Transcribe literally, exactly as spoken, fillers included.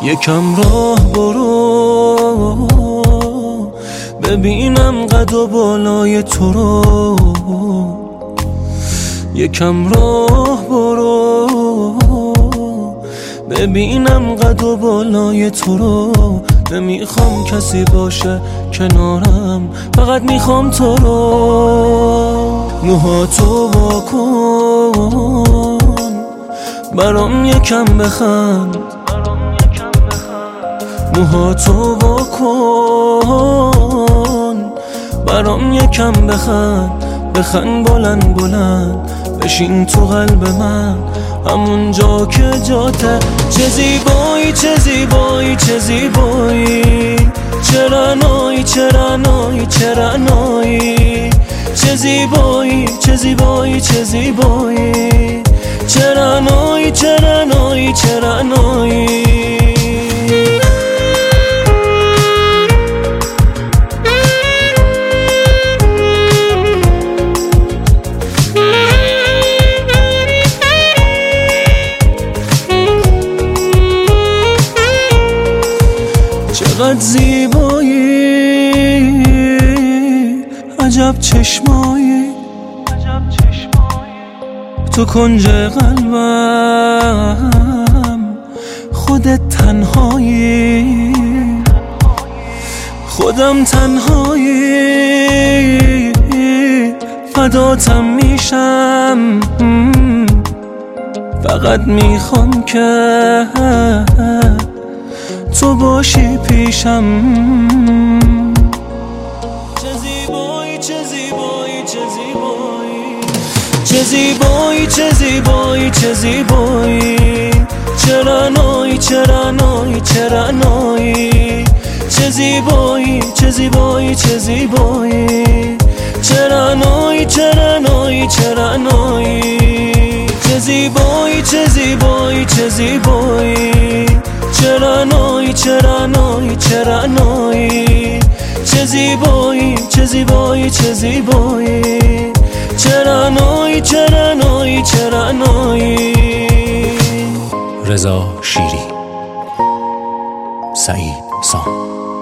یکم راه برو ببینم قد و بالای تو رو. یکم راه برو ببینم قد و بالای تو رو. نمیخوام کسی باشه کنارم، فقط میخوام تو رو. موهاتو واکن برام یکم بخند، موهاتو واکن برام یکم بخند. بخند بلند بلند بشین تو قلب من، همون جا که جاته. چه زیبایی چه زیبایی چه زیبایی، چه رعنایی چه رعنایی چه رعنایی. چه زیبایی چه زیبایی چه زیبایی، چه رعنایی چه رعنایی چه رعنایی. چقدر زیبایی، عجب چشمایی، تو کنج قلبم خودت تنهایی. خودم تنهایی فداتم میشم، فقط میخوام که تو باشی پیشم. چه زیبایی چه زیبایی چه زیبایی، چه زیبایی چه زیبایی چه زیبایی، چه رعنایی چه رعنایی چه رعنایی. چه زیبایی چه زیبایی چه زیبایی، چه رعنایی چه رعنایی چه رعنایی. چه زیبایی چه زیبایی چه زیبایی، چه رعنایی چه رعنایی چه رعنایی. چه زیبایی چه زیبایی چه زیبایی، چه رعنایی چه رعنایی چه رعنایی. رضا شیری، سعید سام.